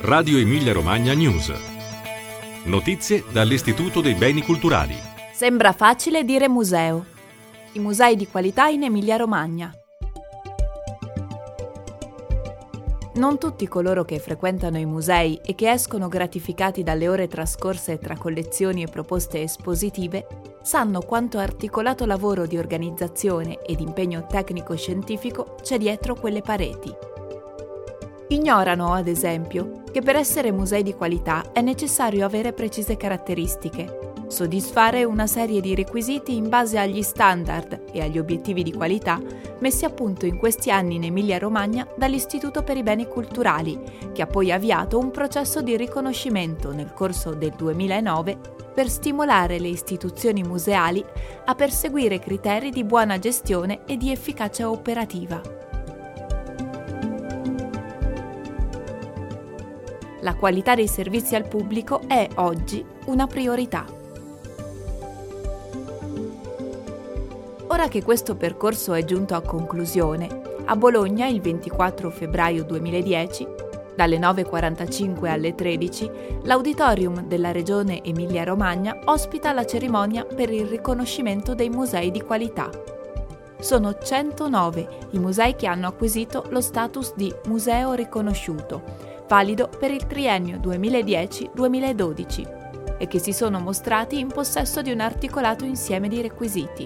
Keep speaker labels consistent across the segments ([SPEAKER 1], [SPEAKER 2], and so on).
[SPEAKER 1] Radio Emilia Romagna News. Notizie dall'Istituto dei Beni Culturali.
[SPEAKER 2] Sembra facile dire museo. I musei di qualità in Emilia Romagna. Non tutti coloro che frequentano i musei e che escono gratificati dalle ore trascorse tra collezioni e proposte espositive sanno quanto articolato lavoro di organizzazione ed impegno tecnico-scientifico c'è dietro quelle pareti. Ignorano, ad esempio, che per essere musei di qualità è necessario avere precise caratteristiche, soddisfare una serie di requisiti in base agli standard e agli obiettivi di qualità messi a punto in questi anni in Emilia-Romagna dall'Istituto per i Beni Culturali, che ha poi avviato un processo di riconoscimento nel corso del 2009 per stimolare le istituzioni museali a perseguire criteri di buona gestione e di efficacia operativa. La qualità dei servizi al pubblico è oggi una priorità. Ora che questo percorso è giunto a conclusione, a Bologna il 24 febbraio 2010, dalle 9:45 alle 13, l'Auditorium della Regione Emilia-Romagna ospita la cerimonia per il riconoscimento dei musei di qualità. Sono 109 i musei che hanno acquisito lo status di museo riconosciuto, valido per il triennio 2010-2012, e che si sono mostrati in possesso di un articolato insieme di requisiti.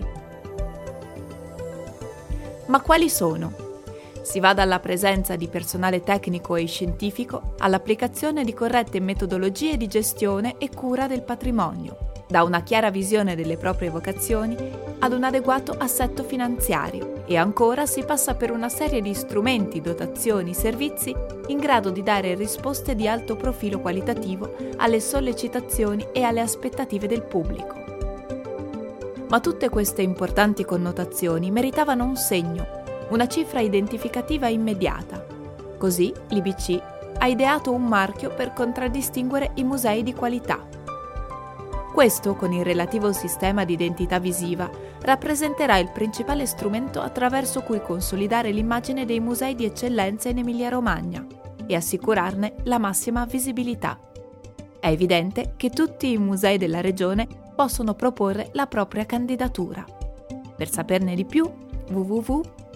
[SPEAKER 2] Ma quali sono? Si va dalla presenza di personale tecnico e scientifico all'applicazione di corrette metodologie di gestione e cura del patrimonio, da una chiara visione delle proprie vocazioni ad un adeguato assetto finanziario, e ancora si passa per una serie di strumenti, dotazioni, servizi in grado di dare risposte di alto profilo qualitativo alle sollecitazioni e alle aspettative del pubblico. Ma tutte queste importanti connotazioni meritavano un segno, una cifra identificativa immediata. Così l'IBC ha ideato un marchio per contraddistinguere i musei di qualità. Questo, con il relativo sistema di identità visiva, rappresenterà il principale strumento attraverso cui consolidare l'immagine dei musei di eccellenza in Emilia-Romagna e assicurarne la massima visibilità. È evidente che tutti i musei della regione possono proporre la propria candidatura. Per saperne di più,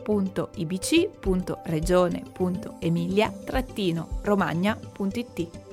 [SPEAKER 2] www.ibc.regione.emilia-romagna.it